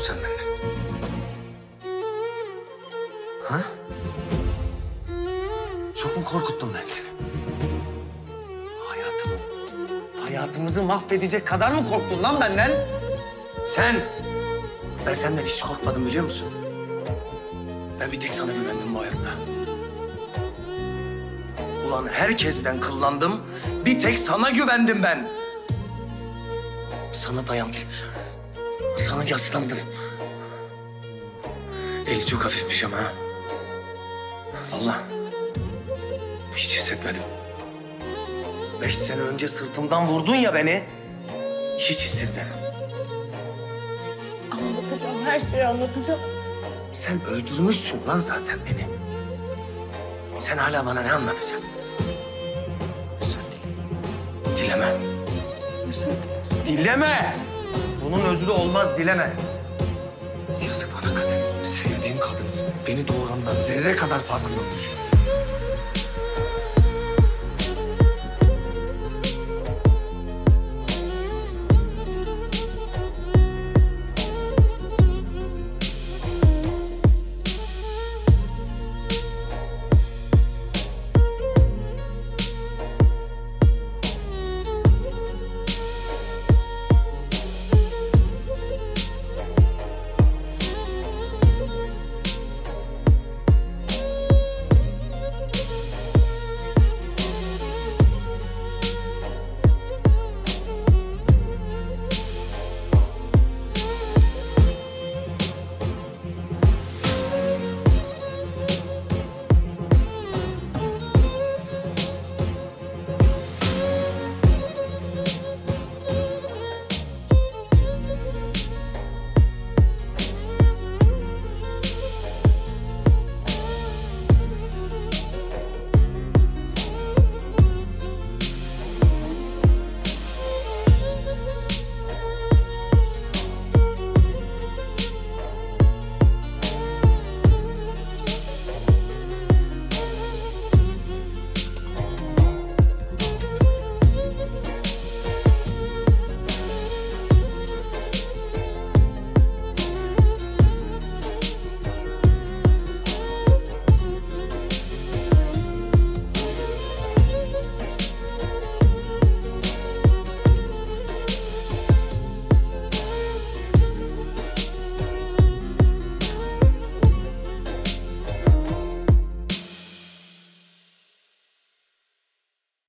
sen benden? Ha? Çok mu korkuttum ben seni? Hayatımızı mahvedecek kadar mı korktun lan benden? Sen! Ben senden hiç korkmadım biliyor musun? Ben bir tek sana güvendim bu hayatta. Ulan herkesten kıllandım, bir tek sana güvendim ben. Sana dayandım. Sana yaslandım. Eli çok hafifmiş ama ha. Vallahi hiç hissetmedim. 5 sene önce sırtımdan vurdun ya beni. Hiç hissetmedim. Anlatacağım, her şeyi anlatacağım. Sen öldürmüşsün lan zaten beni. Sen hala bana ne anlatacaksın? Özür dilerim. Dileme. Özür dilerim. Dileme! Bunun özrü olmaz, dileme. Yazık bana kadın. Sevdiğim kadın beni doğurandan zerre kadar farkında düşün.